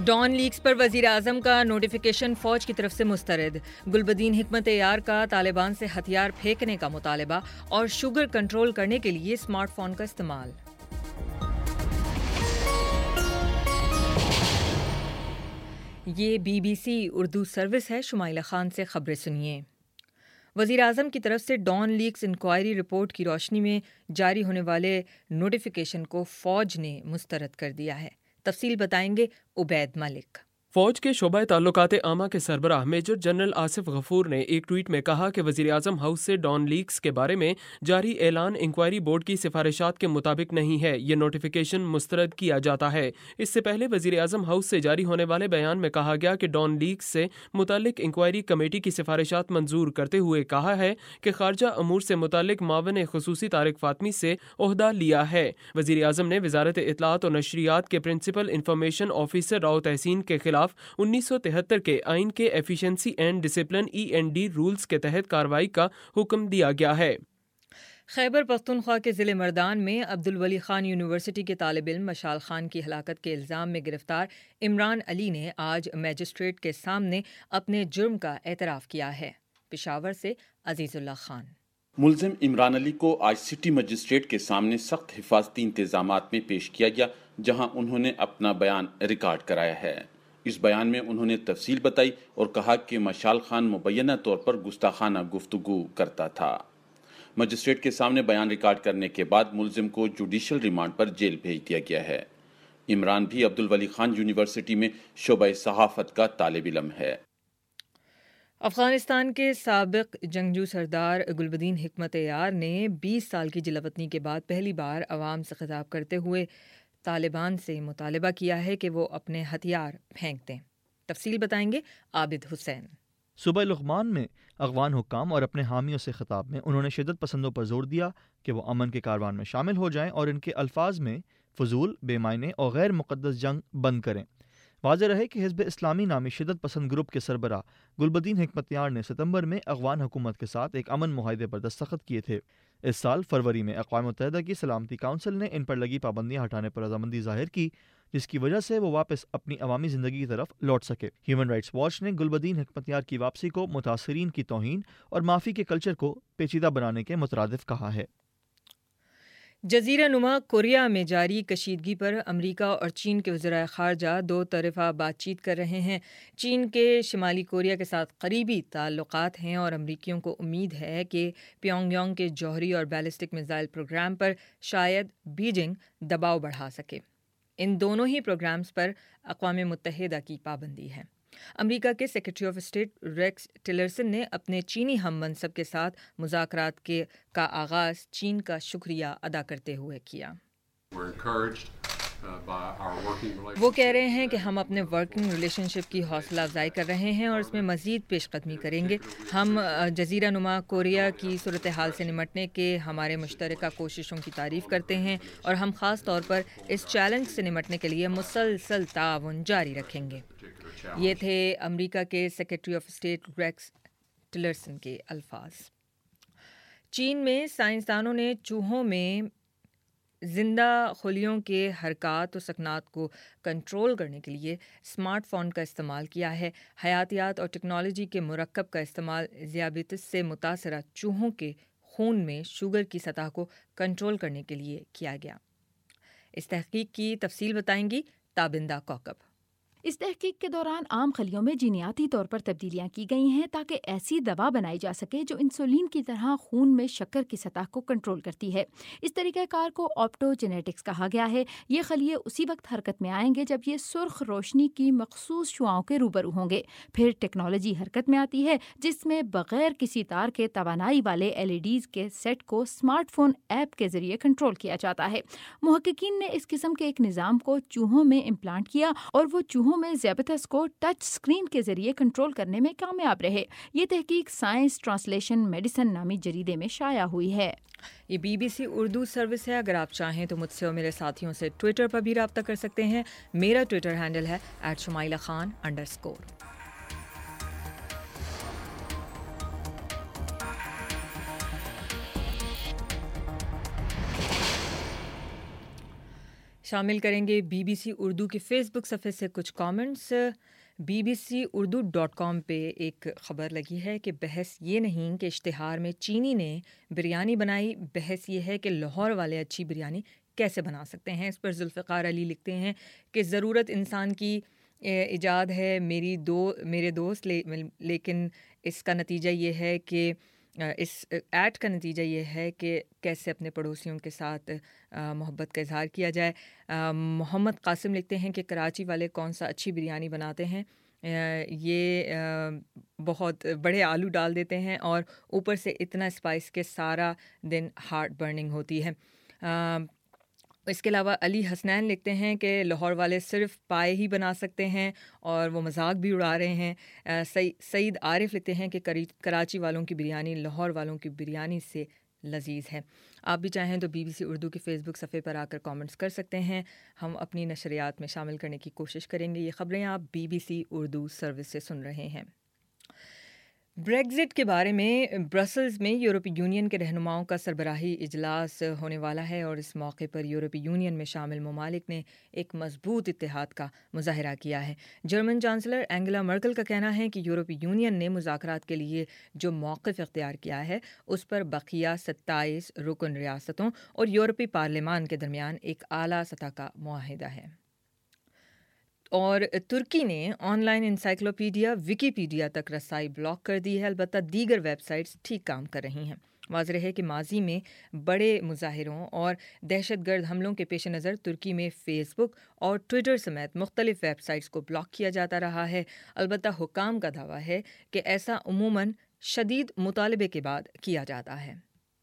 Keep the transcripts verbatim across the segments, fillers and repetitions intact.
Dawn leaks پر وزیر اعظم کا notification فوج کی طرف سے مسترد، گلبدین حکمت یار کا طالبان سے ہتھیار پھینکنے کا مطالبہ اور شوگر کنٹرول کرنے کے لیے اسمارٹ فون کا استعمال۔ یہ B B C Urdu service ہے، شمائلہ خان سے خبریں سنیے۔ وزیر اعظم کی طرف سے ڈان لیکس انکوائری رپورٹ کی روشنی میں جاری ہونے والے نوٹیفیکیشن کو فوج نے مسترد کر دیا ہے۔ تفصیل بتائیں گے عبید ملک۔ فوج کے شعبہ تعلقات عامہ کے سربراہ میجر جنرل آصف غفور نے ایک ٹویٹ میں کہا کہ وزیر اعظم ہاؤس سے ڈان لیکس کے بارے میں جاری اعلان انکوائری بورڈ کی سفارشات کے مطابق نہیں ہے، یہ نوٹیفیکیشن مسترد کیا جاتا ہے۔ اس سے پہلے وزیر اعظم ہاؤس سے جاری ہونے والے بیان میں کہا گیا کہ ڈان لیکس سے متعلق انکوائری کمیٹی کی سفارشات منظور کرتے ہوئے کہا ہے کہ خارجہ امور سے متعلق معاون خصوصی طارق فاطمی سے عہدہ لیا ہے۔ وزیر اعظم نے وزارت اطلاعات و نشریات کے پرنسپل انفارمیشن آفیسر راؤ تحسین کے خلاف انیس سو تہتر کے آئین کے efficiency and discipline E N D rules کے تحت کارروائی کا حکم دیا گیا ہے۔ خیبر پختونخوا کے ضلع مردان میں عبدالولی خان یونیورسٹی کے طالب علم مشال خان کی ہلاکت کے الزام میں گرفتار عمران علی نے آج میجسٹریٹ کے سامنے اپنے جرم کا اعتراف کیا ہے۔ پشاور سے عزیز اللہ خان۔ ملزم عمران علی کو آج سٹی مجسٹریٹ کے سامنے سخت حفاظتی انتظامات میں پیش کیا گیا، جہاں انہوں نے اپنا بیان ریکارڈ کرایا ہے۔ اس بیان میں انہوں نے تفصیل بتائی اور کہا کہ مشال خان مبینہ طور پر گستاخانہ گفتگو کرتا تھا۔ مجسٹریٹ کے سامنے بیان ریکارڈ کرنے کے بعد ملزم کو جوڈیشل ریمانڈ پر جیل بھیج دیا گیا ہے۔ عمران بھی عبدالولی خان یونیورسٹی میں شعبہ صحافت کا طالب علم ہے۔ افغانستان کے سابق جنگجو سردار گلبدین حکمت یار نے بیس سال کی جلاوطنی کے بعد پہلی بار عوام سے خطاب کرتے ہوئے طالبان سے مطالبہ کیا ہے کہ وہ اپنے ہتھیار پھینک دیں۔ تفصیل بتائیں گے عابد حسین۔ صوبہ لغمان میں افغان حکام اور اپنے حامیوں سے خطاب میں انہوں نے شدت پسندوں پر زور دیا کہ وہ امن کے کاروان میں شامل ہو جائیں اور ان کے الفاظ میں فضول، بے معنی اور غیر مقدس جنگ بند کریں۔ واضح رہے کہ حزب اسلامی نامی شدت پسند گروپ کے سربراہ گلبدین حکمت یار نے ستمبر میں افغان حکومت کے ساتھ ایک امن معاہدے پر دستخط کیے تھے۔ اس سال فروری میں اقوام متحدہ کی سلامتی کونسل نے ان پر لگی پابندیاں ہٹانے پر رضامندی ظاہر کی، جس کی وجہ سے وہ واپس اپنی عوامی زندگی کی طرف لوٹ سکے۔ ہیومن رائٹس واچ نے گلبدین حکمت یار کی واپسی کو متاثرین کی توہین اور معافی کے کلچر کو پیچیدہ بنانے کے مترادف کہا ہے۔ جزیرہ نما کوریا میں جاری کشیدگی پر امریکہ اور چین کے وزرائے خارجہ دو طرفہ بات چیت کر رہے ہیں۔ چین کے شمالی کوریا کے ساتھ قریبی تعلقات ہیں اور امریکیوں کو امید ہے کہ پیونگ یانگ کے جوہری اور بیلسٹک میزائل پروگرام پر شاید بیجنگ دباؤ بڑھا سکے۔ ان دونوں ہی پروگرامز پر اقوام متحدہ کی پابندی ہے۔ امریکہ کے secretary of state Rex Tillerson نے اپنے چینی ہم منصب کے ساتھ مذاکرات کے کا آغاز چین کا شکریہ ادا کرتے ہوئے کیا۔ وہ کہہ رہے ہیں کہ ہم اپنے ورکنگ ریلیشن شپ کی حوصلہ افزائی کر رہے ہیں اور اس میں مزید پیش قدمی کریں گے۔ ہم جزیرہ نما کوریا کی صورتحال سے نمٹنے کے ہمارے مشترکہ کوششوں کی تعریف کرتے ہیں اور ہم خاص طور پر اس چیلنج سے نمٹنے کے لیے مسلسل تعاون جاری رکھیں گے۔ یہ تھے امریکہ کے secretary of state Rex Tillerson کے الفاظ۔ چین میں سائنسدانوں نے چوہوں میں زندہ خلیوں کے حرکات و سکنات کو کنٹرول کرنے کے لیے اسمارٹ فون کا استعمال کیا ہے۔ حیاتیات اور ٹیکنالوجی کے مرکب کا استعمال ذیابیطس سے متاثرہ چوہوں کے خون میں شوگر کی سطح کو کنٹرول کرنے کے لیے کیا گیا۔ اس تحقیق کی تفصیل بتائیں گی تابندہ کوکب۔ اس تحقیق کے دوران عام خلیوں میں جینیاتی طور پر تبدیلیاں کی گئی ہیں تاکہ ایسی دوا بنائی جا سکے جو انسولین کی طرح خون میں شکر کی سطح کو کنٹرول کرتی ہے۔ اس طریقہ کار کو آپٹو جینیٹکس کہا گیا ہے۔ یہ خلیے اسی وقت حرکت میں آئیں گے جب یہ سرخ روشنی کی مخصوص شعاؤں کے روبرو ہوں گے۔ پھر ٹیکنالوجی حرکت میں آتی ہے جس میں بغیر کسی تار کے توانائی والے ایل ای ڈیز کے سیٹ کو اسمارٹ فون ایپ کے ذریعے کنٹرول کیا جاتا ہے۔ محققین نے اس قسم کے ایک نظام کو چوہوں میں امپلانٹ کیا اور وہ چوہوں میں ذیابیطس کو ٹچ سکرین کے ذریعے کنٹرول کرنے میں کامیاب رہے۔ یہ تحقیق سائنس ٹرانسلیشن میڈیسن نامی جریدے میں شائع ہوئی ہے۔ یہ B B C Urdu service ہے۔ اگر آپ چاہیں تو مجھ سے اور میرے ساتھیوں سے ٹویٹر پر بھی رابطہ کر سکتے ہیں۔ میرا ٹویٹر ہینڈل ہے at Shumaila Khan underscore. شامل کریں گے بی بی سی اردو کے فیس بک صفحے سے کچھ comments. B B C Urdu dot com پہ ایک خبر لگی ہے کہ بحث یہ نہیں کہ اشتہار میں چینی نے بریانی بنائی، بحث یہ ہے کہ لاہور والے اچھی بریانی کیسے بنا سکتے ہیں۔ اس پر ذوالفقار علی لکھتے ہیں کہ ضرورت انسان کی ایجاد ہے میری دو میرے دوست، لیکن اس کا نتیجہ یہ ہے کہ اس ایڈ کا نتیجہ یہ ہے کہ کیسے اپنے پڑوسیوں کے ساتھ محبت کا اظہار کیا جائے۔ محمد قاسم لکھتے ہیں کہ کراچی والے کون سا اچھی بریانی بناتے ہیں، یہ بہت بڑے آلو ڈال دیتے ہیں اور اوپر سے اتنا اسپائس کہ سارا دن ہارٹ برننگ ہوتی ہے۔ اس کے علاوہ علی حسنین لکھتے ہیں کہ لاہور والے صرف پائے ہی بنا سکتے ہیں اور وہ مذاق بھی اڑا رہے ہیں۔ سعید عارف لکھتے ہیں کہ کراچی والوں کی بریانی لاہور والوں کی بریانی سے لذیذ ہے۔ آپ بھی چاہیں تو بی بی سی اردو کے فیس بک صفحے پر آ کر کامنٹس کر سکتے ہیں، ہم اپنی نشریات میں شامل کرنے کی کوشش کریں گے۔ یہ خبریں آپ B B C Urdu service سے سن رہے ہیں۔ بریگزٹ کے بارے میں برسلز میں یورپی یونین کے رہنماؤں کا سربراہی اجلاس ہونے والا ہے اور اس موقع پر یورپی یونین میں شامل ممالک نے ایک مضبوط اتحاد کا مظاہرہ کیا ہے۔ جرمن چانسلر اینگلا مرکل کا کہنا ہے کہ یورپی یونین نے مذاکرات کے لیے جو موقف اختیار کیا ہے اس پر بقیہ ستائیس رکن ریاستوں اور یورپی پارلیمان کے درمیان ایک اعلیٰ سطح کا معاہدہ ہے۔ اور ترکی نے آن لائن انسائکلوپیڈیا ویکیپیڈیا تک رسائی بلاک کر دی ہے، البتہ دیگر ویب سائٹس ٹھیک کام کر رہی ہیں۔ واضح ہے کہ ماضی میں بڑے مظاہروں اور دہشت گرد حملوں کے پیش نظر ترکی میں فیس بک اور ٹویٹر سمیت مختلف ویب سائٹس کو بلاک کیا جاتا رہا ہے، البتہ حکام کا دعویٰ ہے کہ ایسا عموماً شدید مطالبے کے بعد کیا جاتا ہے۔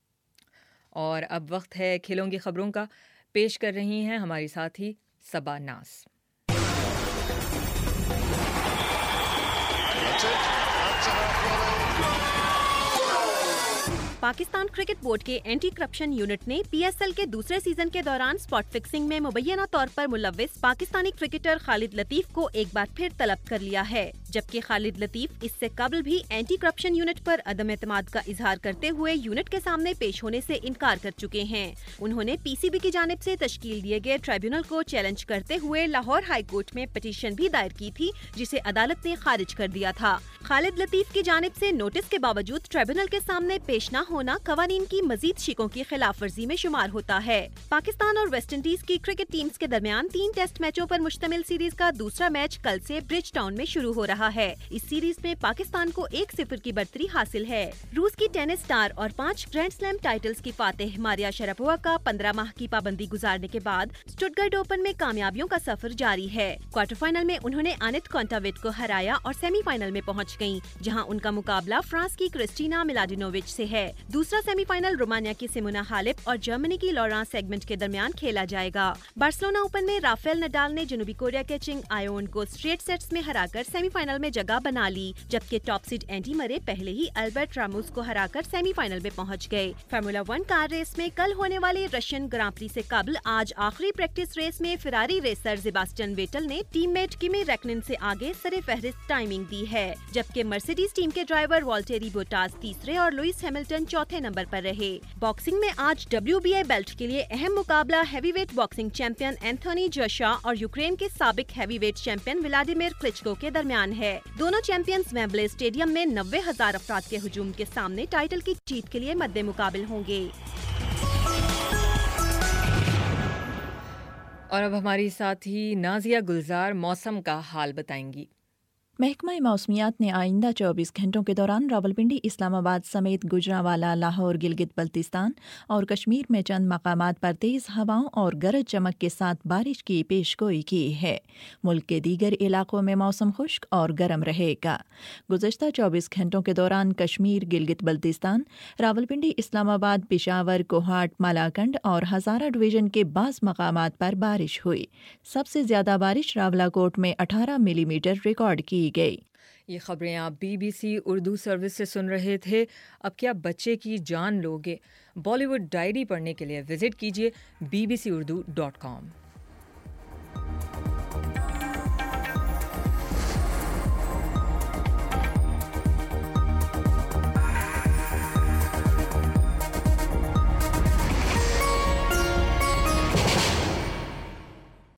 اور اب وقت ہے کھیلوں کی خبروں کا، پیش کر رہی ہیں ہماری ساتھی صبا ناز۔ پاکستان کرکٹ بورڈ کے اینٹی کرپشن یونٹ نے پی ایس ایل کے دوسرے سیزن کے دوران سپاٹ فکسنگ میں مبینہ طور پر ملوث پاکستانی کرکٹر خالد لطیف کو ایک بار پھر طلب کر لیا ہے، جبکہ خالد لطیف اس سے قبل بھی اینٹی کرپشن یونٹ پر عدم اعتماد کا اظہار کرتے ہوئے یونٹ کے سامنے پیش ہونے سے انکار کر چکے ہیں۔ انہوں نے پی سی بی کی جانب سے تشکیل دیے گئے ٹریبیونل کو چیلنج کرتے ہوئے لاہور ہائی کورٹ میں پٹیشن بھی دائر کی تھی، جسے عدالت نے خارج کر دیا تھا۔ خالد لطیف کی جانب سے نوٹس کے باوجود ٹریبیونل کے سامنے پیش نہ ہونا قوانین کی مزید شکوں کی خلاف ورزی میں شمار ہوتا ہے۔ پاکستان اور ویسٹ انڈیز کی کرکٹ ٹیمز کے درمیان تین ٹیسٹ میچوں پر مشتمل سیریز کا دوسرا میچ کل سے برج ٹاؤن میں شروع ہو رہا ہے۔ اس سیریز میں پاکستان کو ایک صفر کی برتری حاصل ہے۔ روس کی ٹینس اسٹار اور پانچ گرینڈ سلیم ٹائٹلز کی فاتح ماریا شراپووا کا پندرہ ماہ کی پابندی گزارنے کے بعد اسٹٹگرٹ اوپن میں کامیابیوں کا سفر جاری ہے۔ کوارٹر فائنل میں انہوں نے آنت کونٹاویٹ کو ہرایا اور سیمی فائنل میں پہنچ گئیں، جہاں ان کا مقابلہ فرانس کی کرسٹینا ملادینووچ سے ہے۔ دوسرا سیمی فائنل رومانیہ کی سیمونا ہالیپ اور جرمنی کی لوران سیگمنٹ کے درمیان کھیلا جائے گا۔ بارسلونا اوپن میں رافیل نڈال نے جنوبی کوریا کے چنگ آیون کو اسٹریٹ سیٹس میں ہرا کر سیمی فائنل میں جگہ بنا لی، جبکہ ٹاپ سیڈ اینڈی مرے پہلے ہی البرٹ راموس کو ہرا کر سیمی فائنل میں پہنچ گئے۔ فارمولا ون کار ریس میں کل ہونے والی رشین گراں پری سے قبل آج آخری پریکٹس ریس میں فراری ریسر سیباسٹین ویٹل نے ٹیم میٹ کیمی ریکنن سے آگے سر فہرست ٹائمنگ دی ہے، جبکہ مرسیڈیز ٹیم کے ڈرائیور والٹیری بوٹاس تیسرے اور لوئس ہیملٹن چوتھے نمبر پر رہے۔ باکسنگ میں آج ڈبلیو بی اے بیلٹ کے لیے اہم مقابلہ heavyweight boxing champion Anthony Joshua اور یوکرین کے سابق heavyweight champion Vladimir Klitschko کے درمیان ہے۔ دونوں چیمپئنز ویمبلے اسٹیڈیم میں نوے ہزار افراد کے ہجوم کے سامنے ٹائٹل کی جیت کے لیے مد مقابل ہوں گے۔ اور اب ہماری ساتھی نازیہ گلزار موسم کا حال بتائیں گی۔ محکمہ موسمیات نے آئندہ چوبیس گھنٹوں کے دوران راولپنڈی، اسلام آباد سمیت گوجرانوالا، لاہور، گلگت بلتستان اور کشمیر میں چند مقامات پر تیز ہواؤں اور گرج چمک کے ساتھ بارش کی پیش گوئی کی ہے۔ ملک کے دیگر علاقوں میں موسم خشک اور گرم رہے گا۔ گزشتہ چوبیس گھنٹوں کے دوران کشمیر، گلگت بلتستان، راولپنڈی، اسلام آباد، پشاور، کوہاٹ، مالاکنڈ اور ہزارہ ڈویژن کے بعض مقامات پر بارش ہوئی۔ سب سے زیادہ بارش راولاکوٹ میں اٹھارہ ملی میٹر ریکارڈ کی گئی۔ یہ خبریں آپ B B C Urdu service سے سن رہے تھے۔ اب کیا بچے کی جان لوگے؟ بالی ووڈ ڈائری پڑھنے کے لیے وزٹ کیجیے B B C Urdu dot کام۔